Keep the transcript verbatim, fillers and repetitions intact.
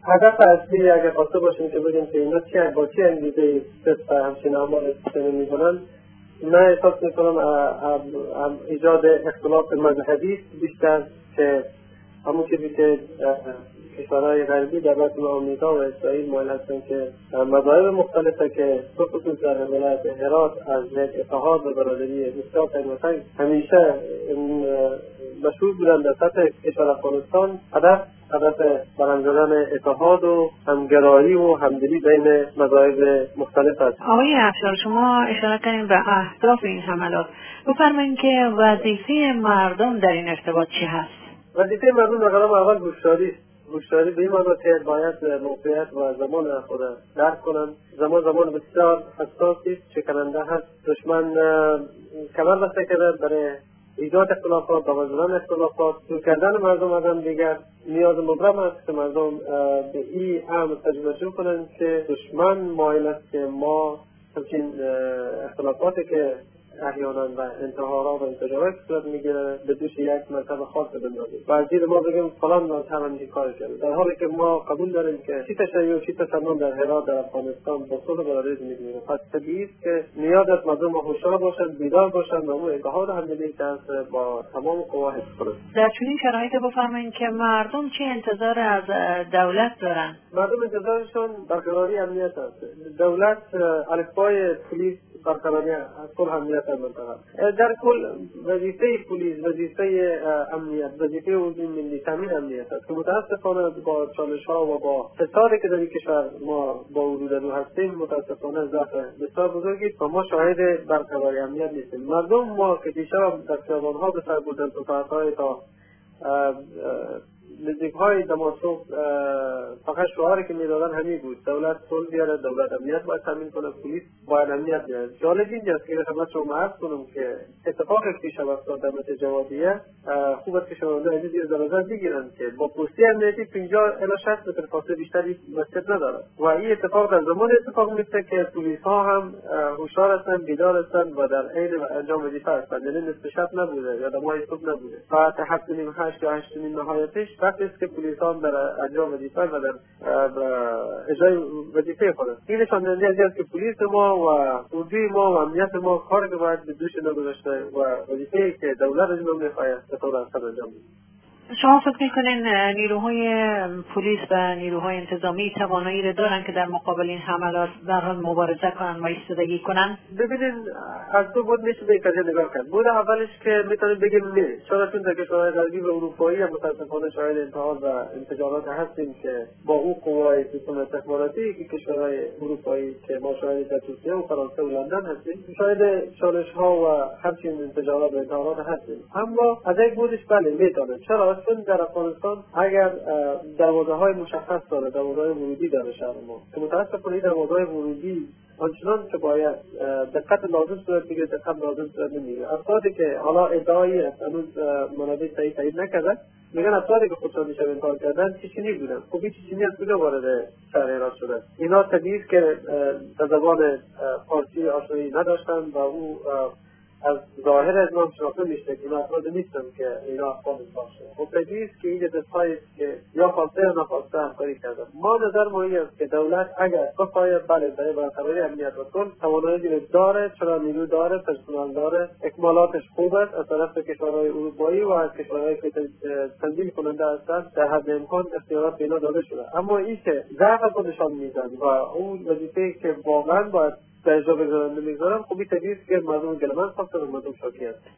هدف اصلی اگر خواسته باشیم که بگیم که اینا چه با چه انگیزه‌ای صرف همچین اعمال استثنایی می‌کنن، من احساس می‌کنم ایجاد اختلاف مذهبی بیشتر که همون چیزی که کشورهای غربی در مثل آمریکا و اسرائیل مایل هستن که مذاهب مختلفه که خصوصا در ولایت هرات از یک اتحاد و برادری بسیار قدمتنگ همیشه مشهور بودن در سطح کشور افغانستان. هدف هدف برهم زدن اتحاد و همگرایی و همدلی بین مذاهب مختلف است. آقای افشار، شما اشاره کردین به اهداف این حملات. بفرمایید که وظیفه مردم در این ارتباط چی هست؟ وظیفه مردم در قدم اول هوشیاری است. هوشیاری به این معنی که باید موقعیت و زمان خود درک کنند. زمان زمان بسیار حساسی است، شکننده هست. دشمن کمر بسته کرده برای ایجاد اختلافات، دوازدن اختلافات، دور کردن مردم از هم دیگر. نیاز مبرم است که مردم به این امر تجربه کنند که دشمن مایل است که ما همچین اختلافاتی که احیانا و انتحارات و انتجارات صورت میگیره به دوش یک مرتبه خاص بندازیم و از دید ما بگیم فلان مذهب همین کار کرده، در حالی که ما قبول داریم که چی تشیع و چی تسنن در هرات در افغانستان با صلح برادری زندگی میکنه. پس طبیعی است که نیاز است مردم هوشیار باشند، بیدار باشند و اون اتحاد همدلی که هست با تمام قوا حفظ کنند. در چنین شرایطی بفرمایید که مردم چه انتظار از دولت دارن؟ مردم انتظارشون برقراری امنیت است. دولت الفبای پلیس برقراری صلح امنیت منطقه. در کل وظیفه پلیس، وظیفه امنیت، وظیفه حضور ملی تامین امنیت است که متاسفانه با چالش‌ها و با فسادی که در این کشور ما با وجود او هستیم متاسفانه ضعف بسیار بزرگی و ما شاهد برقراری امنیت نیستیم. مردم ما که دیشب در خیابان‌ها به سر بردن تو ساعت‌های تا نزدیک‌های دماسق فقط شعاری که می‌دادن همین بود: دولت صلح بیاره، دولت امنیت باید تامین کنه، پلیس باید امنیت بیاره. جالب اینجاست که خدمت شما عرض کنم که اتفاقی که پیش افتاد در مت جوادیه خوب است که شنونده از زیر درازت بگیرن که با پستی امنیتی پنجاه الی شصت متر فاصله بیشتری مسجد نداره و این اتفاق در زمان اتفاق میفته که پلیس‌ها هم هوشیار هستن، بیدار هستن و در عین انجام وظیفه هستن. یعنی نصف شب نبوده یا دمای صبح نبوده. ساعت هفت و نیم هشت یا هشت و نیم نهایتش وقتی است که پلیسان در انجام وظیفه و در اجرای وظیفه خود است. این نشان دهنده است که پلیس ما و اردوی ما و امنیت ما کاری که باید به دوش نگذاشته و وظیفه‌ای که دولت از ما می‌خواهد به طور اصل انجام بده. شما فکر می‌کنین نیروهای پلیس و نیروهای انتظامی توانایی را دارن که در مقابل این حملات در حال مبارزه کنن و ایستادگی کنن؟ ببینید، از دو بود میشه به این قضیه نگاه کرد. بود اولش که میتونیم بگیم نه، چرا چون در کشورهای غربی و اروپایی هم متاسفانه شاهد انتحار و انفجارات هستیم که با اون قوای سیستم استخباراتی که کشورهای اروپایی که ما شاهد در ترکیه و فرانسه و لندن هستیم شاهد چالش‌ها و همچنین انفجارات و انتحارات هستیم. اما از یک بودش بله میتونه. چرا؟ چون در افغانستان اگر دروازه‌های مشخص داره، دروازه‌های ورودی داره شهر ما که متاسفانه دروازه‌های ورودی آنچنان که باید دقت لازم صورت بگیره، دقت لازم صورت نمیگیره. افرادی که حالا ادعایی است هنوز منابع صحیح تایید نکردن میگن افرادی که خودشان دیشب انتحار کردن چچنی بودن. خب این چچنی از کجا وارد شهر هرات شده؟ اینا طبیعی است که در زبان فارسی آشنایی نداشتن و او از ظاهر از ما شناخته میشه که اینا افراد نیستن که اینا افراد باشه. خب طبیعی است که این دستایی است که یا خواسته یا نخواسته همکاری کردن. ما نظر ما این است که دولت اگر بخواهد بله برای برقراری امنیت و صلح توانایی داره، چرا نیرو داره، پرسنل داره، اکمالاتش خوب است از طرف کشورهای اروپایی و از کشورهایی که تنظیم کننده هستند در حد امکان اختیارات به اینا داده شده. اما این که ضعف خودشان میدن و اون وظیفه‌ای که واقعا باید در اجرا بگذارن نمیگذارن، خب این طبیعی است که مردم گلمن خواستن و مردم شاکی هست.